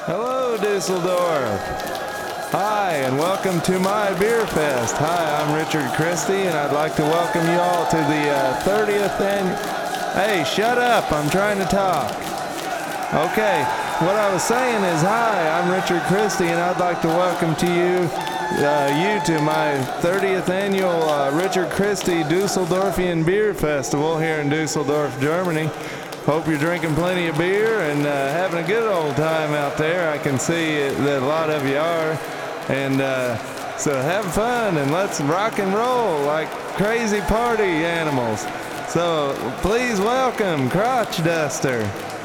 Hello, Dusseldorf. Hi, and welcome to my beer fest. Hi, I'm Richard Christie, and I'd like to welcome you all to the 30th annual... Hey, shut up, I'm trying to talk. Okay, what I was saying is, hi, I'm Richard Christie, and I'd like to welcome to you to my 30th annual Richard Christie Dusseldorfian Beer Festival here in Dusseldorf, Germany. Hope you're drinking plenty of beer and having a good old time out there. I can see that a lot of you are. And so have fun and let's rock and roll like crazy party animals. So please welcome Crotch Duster.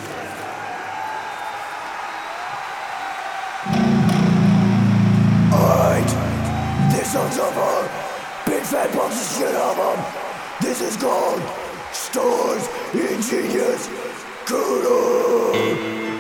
Alright, this one's over. Big fat box of shit album. This is called Stores Ingenious Kudo.